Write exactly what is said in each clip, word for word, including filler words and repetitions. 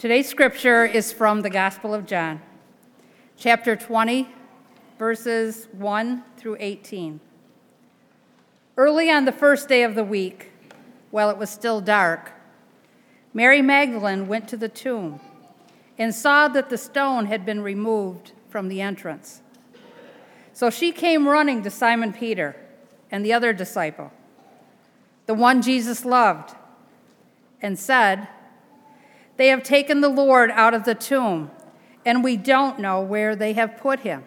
Today's scripture is from the Gospel of John, chapter twenty, verses one through eighteen. Early on the first day of the week, while it was still dark, Mary Magdalene went to the tomb and saw that the stone had been removed from the entrance. So she came running to Simon Peter and the other disciple, the one Jesus loved, and said, "They have taken the Lord out of the tomb, and we don't know where they have put him."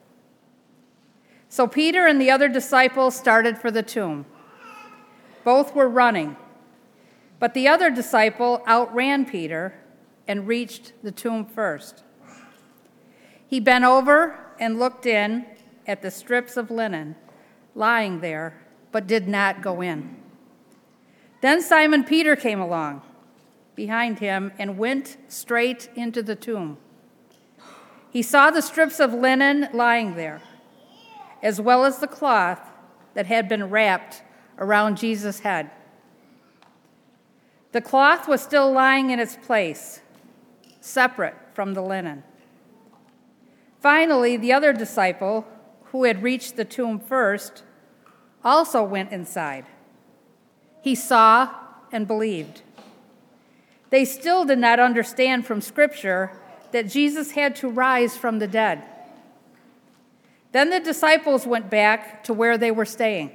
So Peter and the other disciple started for the tomb. Both were running, but the other disciple outran Peter and reached the tomb first. He bent over and looked in at the strips of linen lying there, but did not go in. Then Simon Peter came along behind him and went straight into the tomb. He saw the strips of linen lying there, as well as the cloth that had been wrapped around Jesus' head. The cloth was still lying in its place, separate from the linen. Finally, the other disciple, who had reached the tomb first, also went inside. He saw and believed. They still did not understand from Scripture that Jesus had to rise from the dead. Then the disciples went back to where they were staying.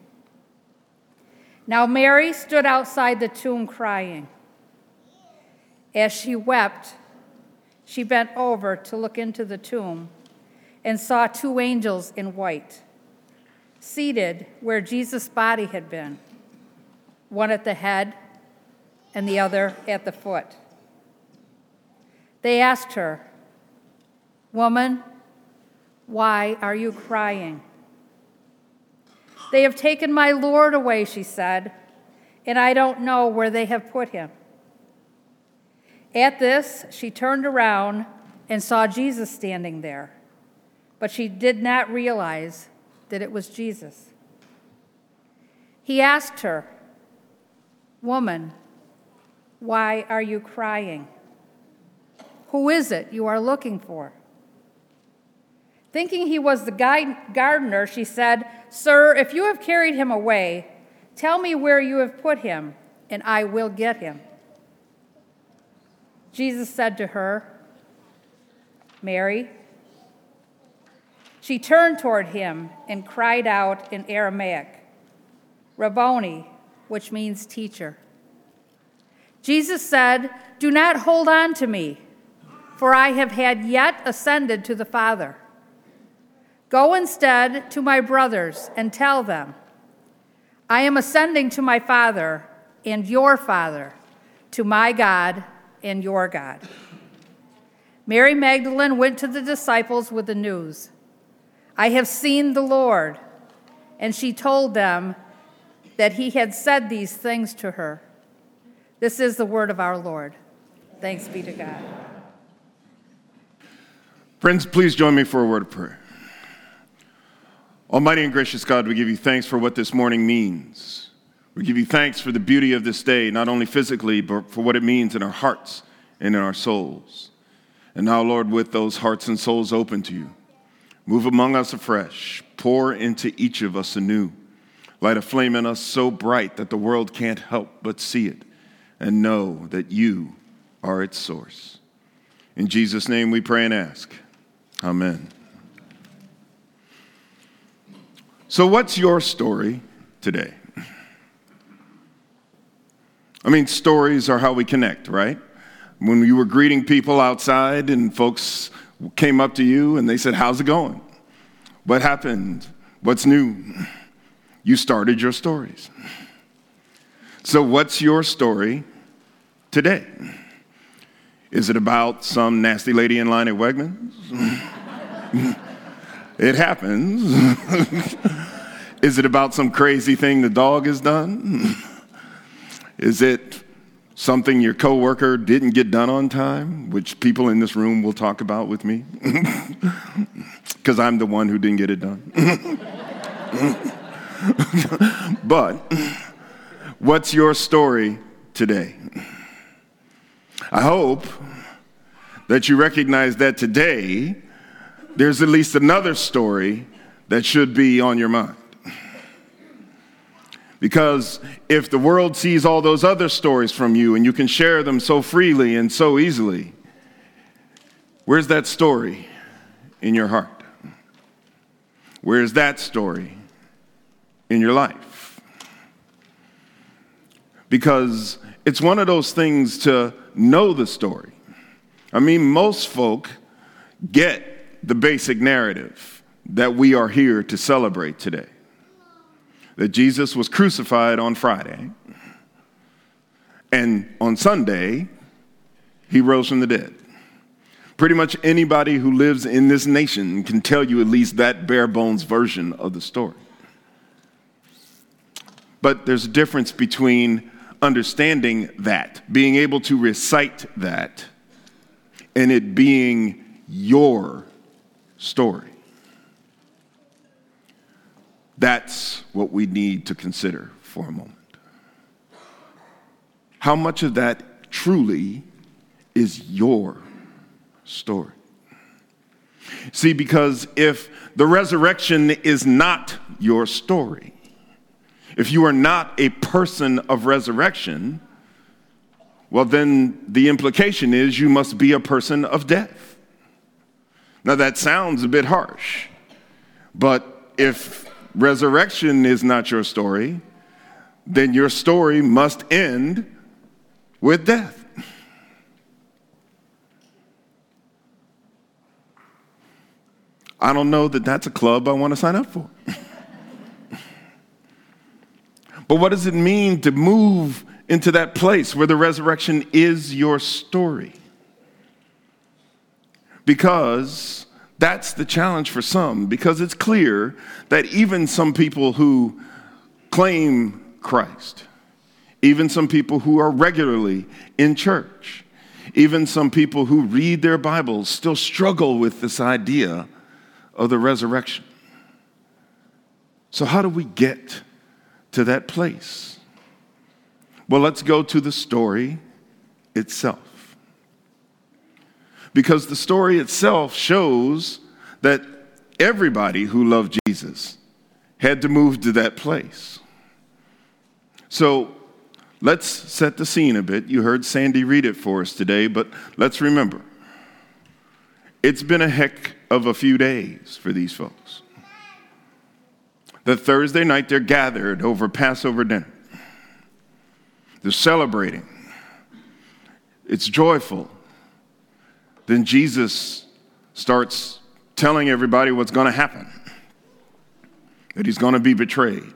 Now Mary stood outside the tomb crying. As she wept, she bent over to look into the tomb and saw two angels in white, seated where Jesus' body had been, one at the head and the other at the foot. They asked her, "Woman, why are you crying?" "They have taken my Lord away," she said, "and I don't know where they have put him." At this, she turned around and saw Jesus standing there, but she did not realize that it was Jesus. He asked her, "Woman, why are you crying? Who is it you are looking for?" Thinking he was the gardener, she said, "Sir, if you have carried him away, tell me where you have put him, and I will get him." Jesus said to her, "Mary." She turned toward him and cried out in Aramaic, "Rabboni," which means teacher. Jesus said, "Do not hold on to me, for I have had yet ascended to the Father. Go instead to my brothers and tell them, I am ascending to my Father and your Father, to my God and your God." Mary Magdalene went to the disciples with the news, "I have seen the Lord," and she told them that he had said these things to her. This is the word of our Lord. Thanks be to God. Friends, please join me for a word of prayer. Almighty and gracious God, we give you thanks for what this morning means. We give you thanks for the beauty of this day, not only physically, but for what it means in our hearts and in our souls. And now, Lord, with those hearts and souls open to you, move among us afresh, pour into each of us anew, light a flame in us so bright that the world can't help but see it and know that you are its source. In Jesus' name we pray and ask. Amen. So what's your story today? I mean, stories are how we connect, right? When you were greeting people outside and folks came up to you and they said, "How's it going? What happened? What's new?" You started your stories. So what's your story today? Is it about some nasty lady in line at Wegmans? It happens. Is it about some crazy thing the dog has done? Is it something your coworker didn't get done on time, which people in this room will talk about with me? Because I'm the one who didn't get it done. But what's your story today? I hope that you recognize that today there's at least another story that should be on your mind. Because if the world sees all those other stories from you and you can share them so freely and so easily, where's that story in your heart? Where's that story in your life? Because it's one of those things to know the story. I mean, most folk get the basic narrative that we are here to celebrate today. That Jesus was crucified on Friday, and on Sunday, he rose from the dead. Pretty much anybody who lives in this nation can tell you at least that bare bones version of the story. But there's a difference between understanding that, being able to recite that, and it being your story. That's what we need to consider for a moment. How much of that truly is your story? See, because if the resurrection is not your story, if you are not a person of resurrection, well, then the implication is you must be a person of death. Now, that sounds a bit harsh, but if resurrection is not your story, then your story must end with death. I don't know that that's a club I want to sign up for. But what does it mean to move into that place where the resurrection is your story? Because that's the challenge for some, because it's clear that even some people who claim Christ, even some people who are regularly in church, even some people who read their Bibles still struggle with this idea of the resurrection. So how do we get to that place? Well, let's go to the story itself. Because the story itself shows that everybody who loved Jesus had to move to that place. So let's set the scene a bit. You heard Sandy read it for us today, but let's remember, it's been a heck of a few days for these folks. The Thursday night, they're gathered over Passover dinner. They're celebrating. It's joyful. Then Jesus starts telling everybody what's going to happen, that he's going to be betrayed.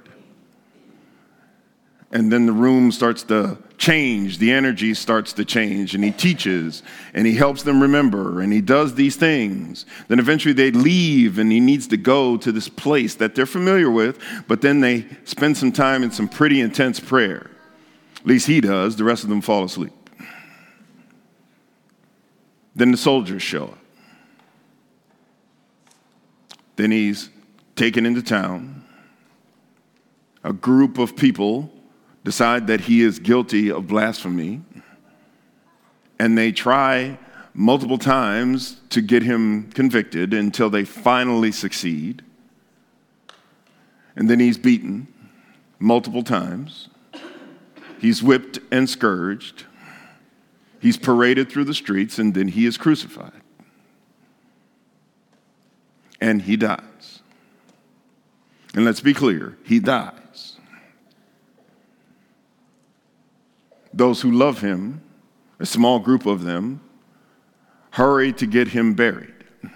And then the room starts to change, the energy starts to change, and he teaches, and he helps them remember, and he does these things. Then eventually they leave, and he needs to go to this place that they're familiar with, but then they spend some time in some pretty intense prayer. At least he does. The rest of them fall asleep. Then the soldiers show up. Then he's taken into town. A group of people decide that he is guilty of blasphemy, and they try multiple times to get him convicted until they finally succeed. And then he's beaten multiple times. He's whipped and scourged. He's paraded through the streets, and then he is crucified. And he dies. And let's be clear, he dies. Those who love him, a small group of them, hurry to get him buried.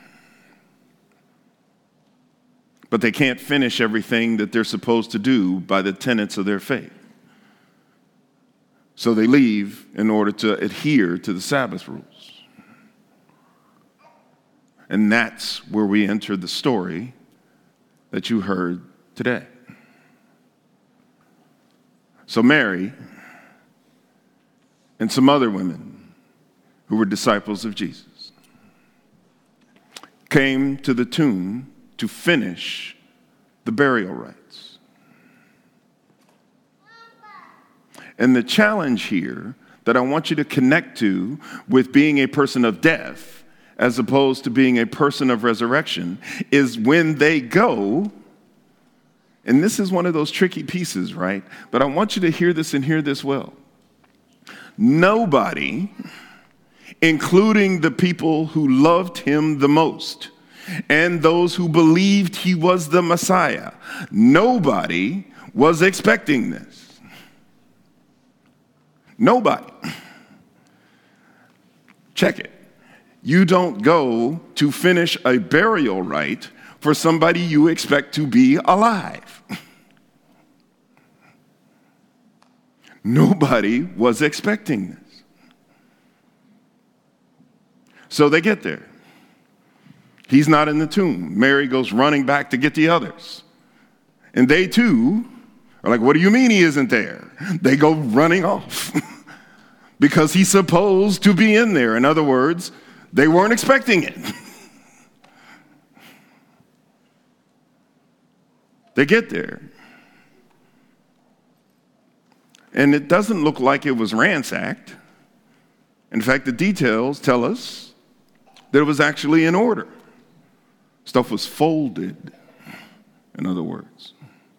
But they can't finish everything that they're supposed to do by the tenets of their faith. So they leave in order to adhere to the Sabbath rules. And that's where we enter the story that you heard today. So Mary and some other women who were disciples of Jesus came to the tomb to finish the burial rites. And the challenge here that I want you to connect to with being a person of death as opposed to being a person of resurrection is when they go, and this is one of those tricky pieces, right? But I want you to hear this and hear this well. Nobody, including the people who loved him the most and those who believed he was the Messiah, nobody was expecting this. Nobody. Check it. You don't go to finish a burial rite for somebody you expect to be alive. Nobody was expecting this. So they get there. He's not in the tomb. Mary goes running back to get the others. And they too are like, what do you mean he isn't there? They go running off because he's supposed to be in there. In other words, they weren't expecting it. They get there. And it doesn't look like it was ransacked. In fact, the details tell us that it was actually in order. Stuff was folded, in other words,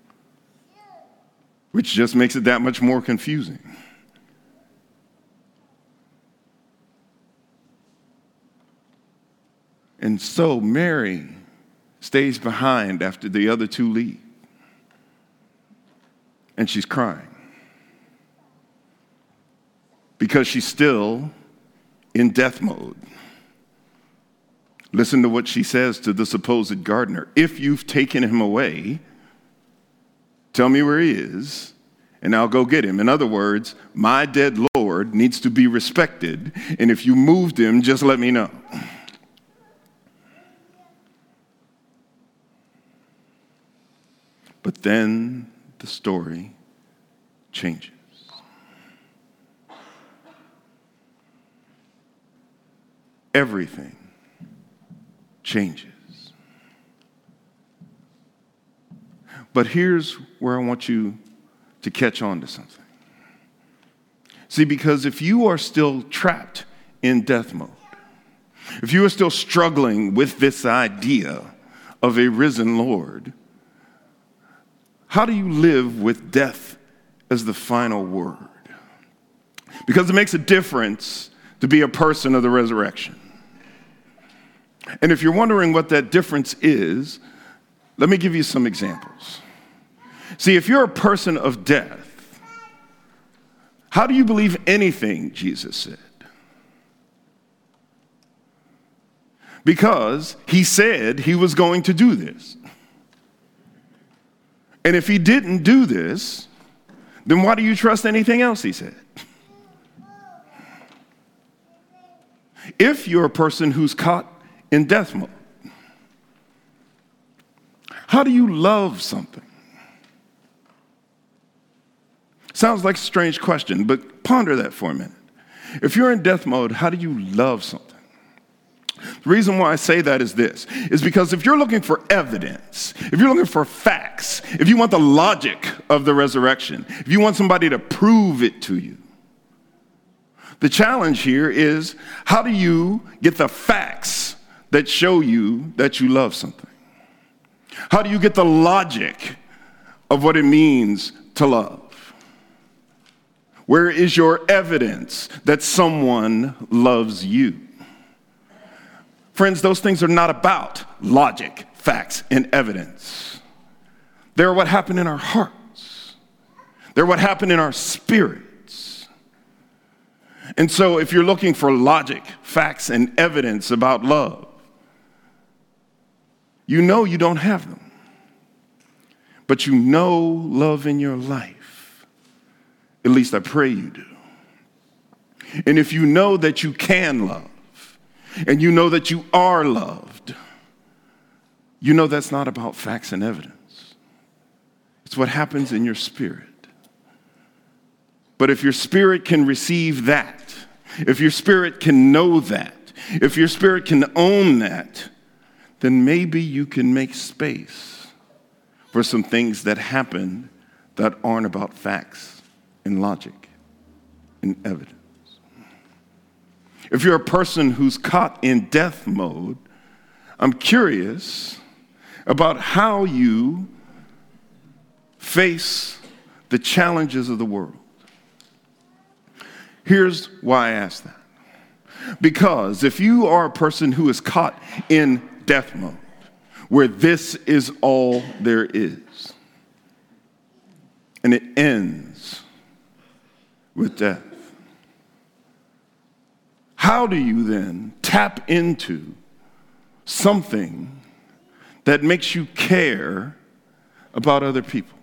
which just makes it that much more confusing. And so Mary stays behind after the other two leave. And she's crying. Because she's still in death mode. Listen to what she says to the supposed gardener. If you've taken him away, tell me where he is, and I'll go get him. In other words, my dead Lord needs to be respected, and if you moved him, just let me know. But then the story changes. Everything changes. But here's where I want you to catch on to something. See, because if you are still trapped in death mode, if you are still struggling with this idea of a risen Lord, how do you live with death as the final word? Because it makes a difference to be a person of the resurrection. And if you're wondering what that difference is, let me give you some examples. See, if you're a person of death, how do you believe anything Jesus said? Because he said he was going to do this. And if he didn't do this, then why do you trust anything else he said? If you're a person who's caught in death mode, how do you love something? Sounds like a strange question, but ponder that for a minute. If you're in death mode, how do you love something? The reason why I say that is this, is because if you're looking for evidence, if you're looking for facts, if you want the logic of the resurrection, if you want somebody to prove it to you, the challenge here is, how do you get the facts that show you that you love something? How do you get the logic of what it means to love? Where is your evidence that someone loves you? Friends, those things are not about logic, facts, and evidence. They're what happened in our hearts. They're what happened in our spirits. And so if you're looking for logic, facts, and evidence about love, you know you don't have them. But you know love in your life. At least I pray you do. And if you know that you can love, and you know that you are loved, you know that's not about facts and evidence. It's what happens in your spirit. But if your spirit can receive that, if your spirit can know that, if your spirit can own that, then maybe you can make space for some things that happen that aren't about facts and logic and evidence. if you're a person who's caught in death mode, I'm curious about how you face the challenges of the world. Here's why I ask that. Because if you are a person who is caught in death mode, where this is all there is, and it ends with death, how do you then tap into something that makes you care about other people?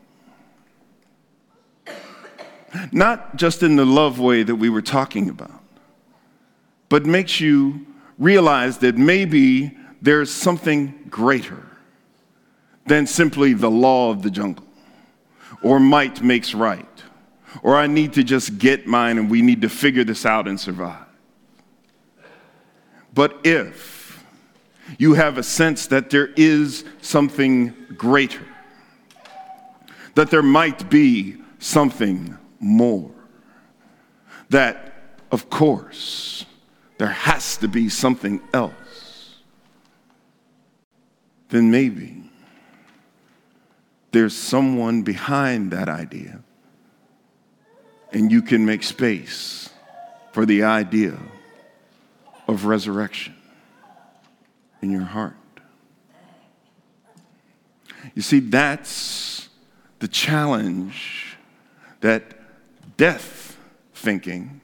Not just in the love way that we were talking about, but makes you realize that maybe there's something greater than simply the law of the jungle, or might makes right, or I need to just get mine and we need to figure this out and survive. But if you have a sense that there is something greater, that there might be something more, that, of course, there has to be something else, then maybe there's someone behind that idea, and you can make space for the idea of resurrection in your heart. You see, that's the challenge that death thinking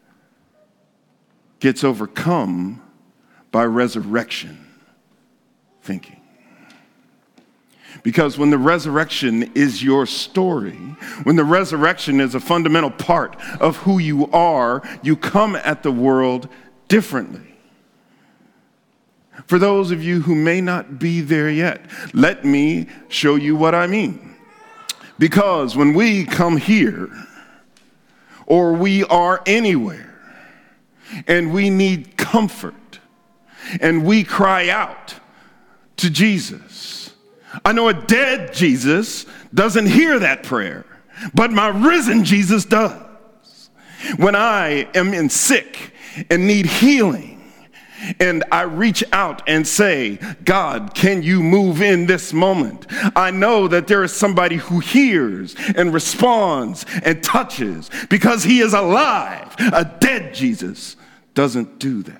gets overcome by resurrection thinking. Because when the resurrection is your story, when the resurrection is a fundamental part of who you are, you come at the world differently. For those of you who may not be there yet, let me show you what I mean. Because when we come here, or we are anywhere, and we need comfort, and we cry out to Jesus, I know a dead Jesus doesn't hear that prayer, but my risen Jesus does. When I am in sick and need healing, and I reach out and say, God, can you move in this moment? I know that there is somebody who hears and responds and touches because he is alive. A dead Jesus doesn't do that.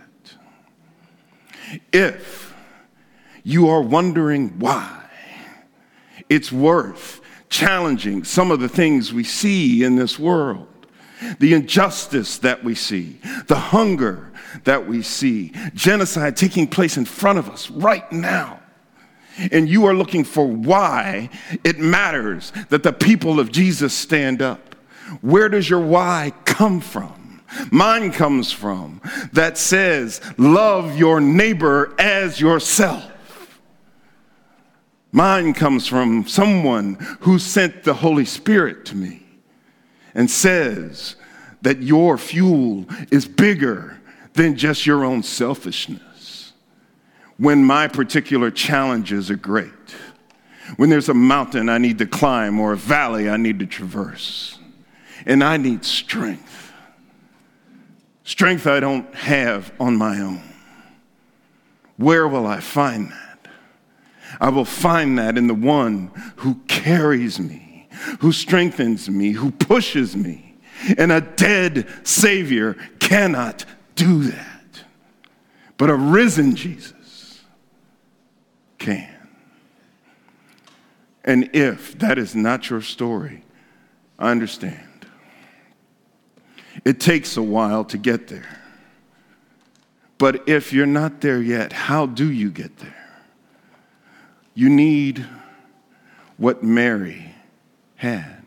If you are wondering why, it's worth challenging some of the things we see in this world. The injustice that we see, the hunger that we see, genocide taking place in front of us right now. And you are looking for why it matters that the people of Jesus stand up. Where does your why come from? Mine comes from that says, love your neighbor as yourself. Mine comes from someone who sent the Holy Spirit to me and says that your fuel is bigger than just your own selfishness. When my particular challenges are great, when there's a mountain I need to climb or a valley I need to traverse, and I need strength, strength I don't have on my own, where will I find that? I will find that in the one who carries me, who strengthens me, who pushes me. And a dead Savior cannot do that. But a risen Jesus can. And if that is not your story, I understand. It takes a while to get there. But if you're not there yet, how do you get there? You need what Mary had.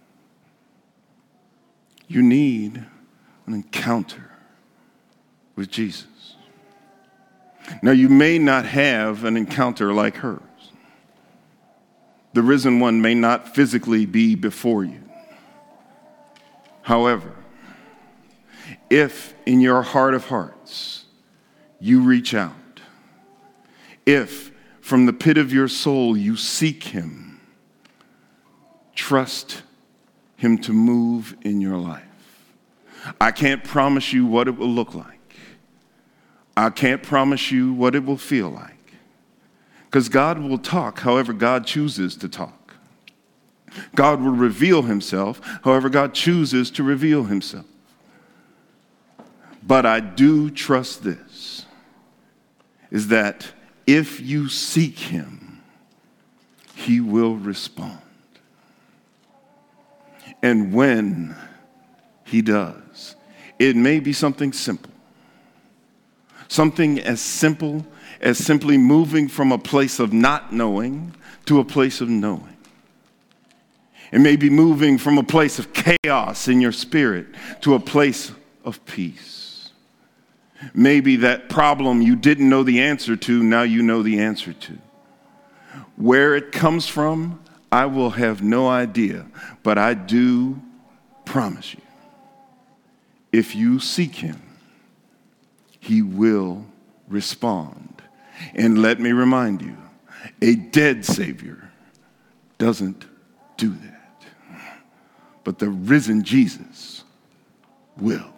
You need an encounter with Jesus. Now, you may not have an encounter like hers. The risen one may not physically be before you. However, if in your heart of hearts you reach out, if from the pit of your soul you seek him, trust him to move in your life. I can't promise you what it will look like, I can't promise you what it will feel like, because God will talk however God chooses to talk. God will reveal himself however God chooses to reveal himself. But I do trust this, is that if you seek him, he will respond. And when he does, it may be something simple. Something as simple as simply moving from a place of not knowing to a place of knowing. It may be moving from a place of chaos in your spirit to a place of peace. Maybe that problem you didn't know the answer to, now you know the answer to. Where it comes from, I will have no idea, but I do promise you, if you seek him, he will respond. And let me remind you, a dead Savior doesn't do that. But the risen Jesus will.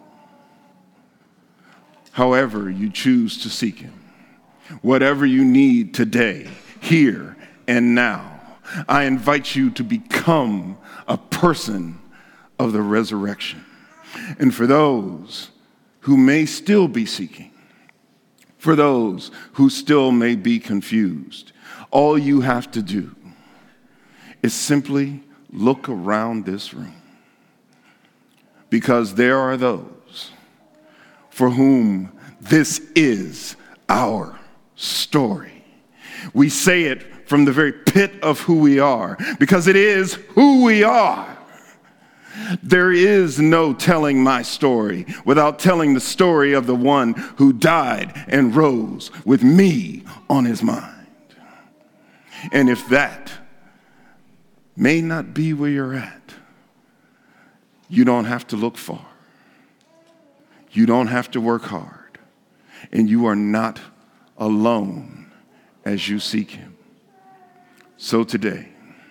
However you choose to seek him, whatever you need today, here and now, I invite you to become a person of the resurrection. And for those who may still be seeking, for those who still may be confused, all you have to do is simply look around this room. Because there are those for whom this is our story. We say it from the very pit of who we are, because it is who we are. There is no telling my story without telling the story of the one who died and rose with me on his mind. And if that may not be where you're at, you don't have to look far. You don't have to work hard. And you are not alone as you seek him. So today,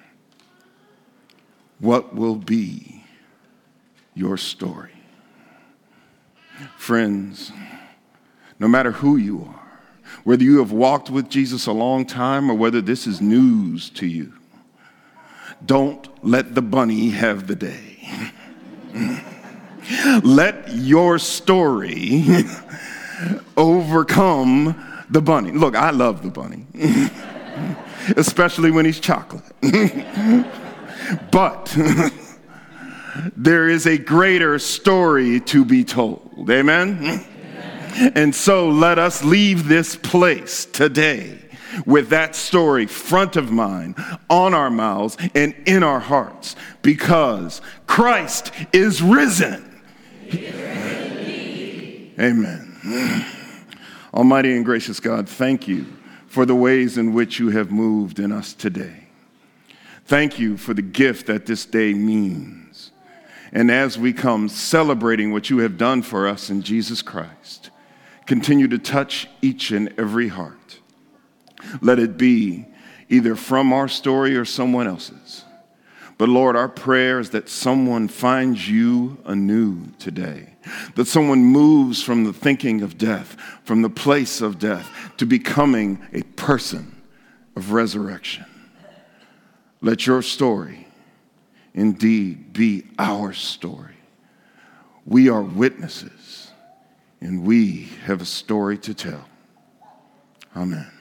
what will be your story? Friends, no matter who you are, whether you have walked with Jesus a long time or whether this is news to you, don't let the bunny have the day. Let your story overcome the bunny. Look, I love the bunny, especially when he's chocolate. But there is a greater story to be told. Amen? Amen? And so let us leave this place today with that story front of mind, on our mouths, and in our hearts, because Christ is risen. He is risen. Amen. Almighty and gracious God, thank you for the ways in which you have moved in us today. Thank you for the gift that this day means. And as we come celebrating what you have done for us in Jesus Christ, continue to touch each and every heart. Let it be either from our story or someone else's. But Lord, our prayer is that someone finds you anew today, that someone moves from the thinking of death, from the place of death, to becoming a person of resurrection. Let your story indeed be our story. We are witnesses, and we have a story to tell. Amen.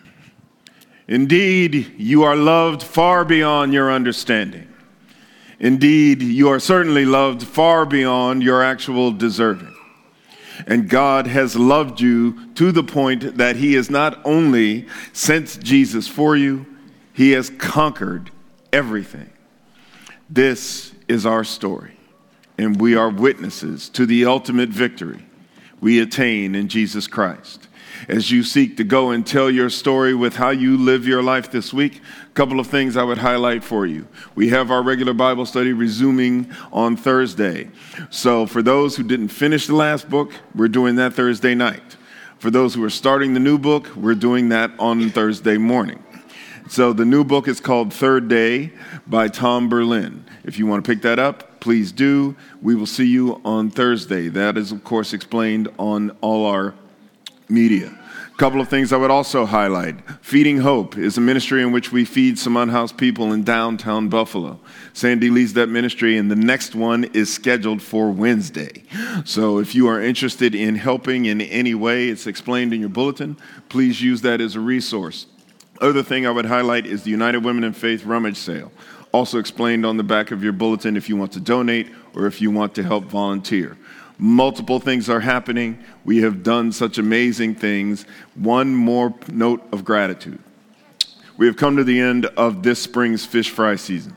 Indeed, you are loved far beyond your understanding. Indeed, you are certainly loved far beyond your actual deserving. And God has loved you to the point that he has not only sent Jesus for you, he has conquered everything. This is our story, and we are witnesses to the ultimate victory we attain in Jesus Christ. As you seek to go and tell your story with how you live your life this week, a couple of things I would highlight for you. We have our regular Bible study resuming on Thursday. So for those who didn't finish the last book, we're doing that Thursday night. For those who are starting the new book, we're doing that on Thursday morning. So the new book is called Third Day by Tom Berlin. If you want to pick that up, please do. We will see you on Thursday. That is, of course, explained on all our media. A couple of things I would also highlight. Feeding Hope is a ministry in which we feed some unhoused people in downtown Buffalo. Sandy leads that ministry, and the next one is scheduled for Wednesday. So if you are interested in helping in any way, it's explained in your bulletin. Please use that as a resource. Other thing I would highlight is the United Women in Faith rummage sale. Also explained on the back of your bulletin if you want to donate or if you want to help volunteer. Multiple things are happening. We have done such amazing things. One more note of gratitude. We have come to the end of this spring's fish fry season.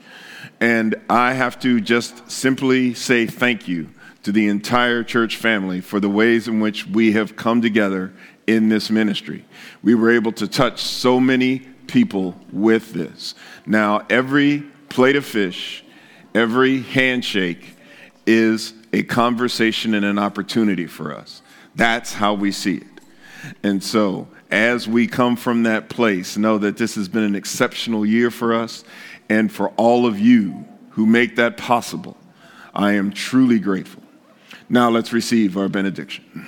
And I have to just simply say thank you to the entire church family for the ways in which we have come together in this ministry. We were able to touch so many people with this. Now, every plate of fish, every handshake is a conversation and an opportunity for us. That's how we see it. And so, as we come from that place, know that this has been an exceptional year for us, and for all of you who make that possible, I am truly grateful. Now let's receive our benediction.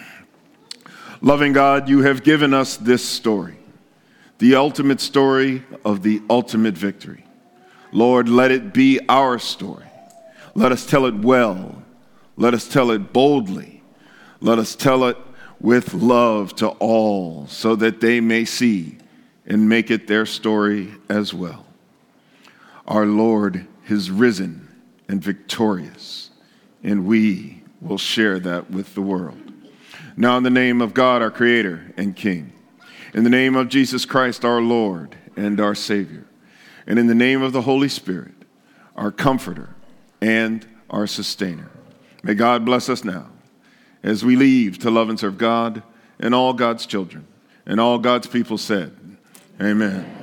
Loving God, you have given us this story, the ultimate story of the ultimate victory. Lord, let it be our story. Let us tell it well. Let us tell it boldly. Let us tell it with love to all so that they may see and make it their story as well. Our Lord is risen and victorious, and we will share that with the world. Now in the name of God, our Creator and King, in the name of Jesus Christ, our Lord and our Savior, and in the name of the Holy Spirit, our Comforter and our Sustainer, may God bless us now as we leave to love and serve God and all God's children. And all God's people said, amen.